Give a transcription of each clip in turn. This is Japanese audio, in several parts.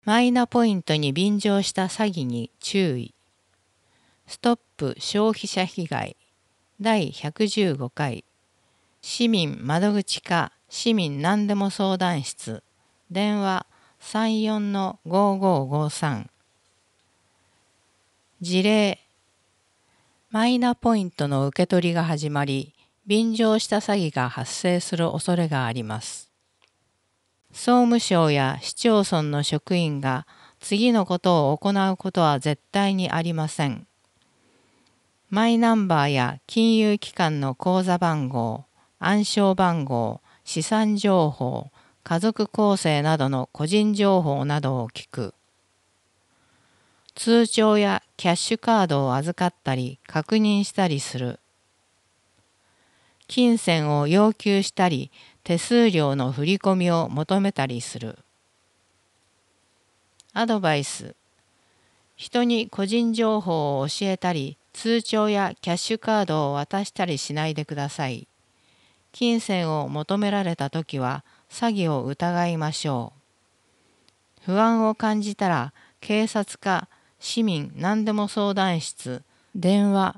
マイナポイントに便乗した詐欺に注意。ストップ消費者被害第115回市民窓口課市民何でも相談室電話34-5553事例マイナポイントの受け取りが始まり、便乗した詐欺が発生する恐れがあります。総務省や市町村の職員が次のことを行うことは絶対にありません。マイナンバーや金融機関の口座番号、暗証番号、資産情報、家族構成などの個人情報などを聞く。通帳やキャッシュカードを預かったり確認したりする。金銭を要求したり、手数料の振り込みを求めたりする。アドバイス。人に個人情報を教えたり、通帳やキャッシュカードを渡したりしないでください。金銭を求められたときは、詐欺を疑いましょう。不安を感じたら、警察か市民何でも相談室、電話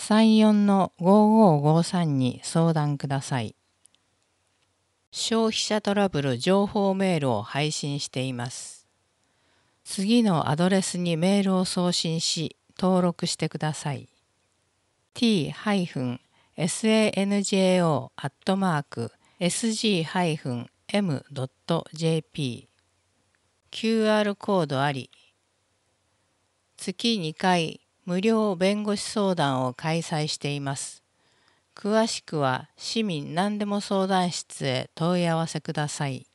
34-5553に相談ください。消費者トラブル情報メールを配信しています。次のアドレスにメールを送信し、登録してください。t-sanjo@sg-m.jp QR コードあり。月2回無料弁護士相談を開催しています。詳しくは市民何でも相談室へ問い合わせください。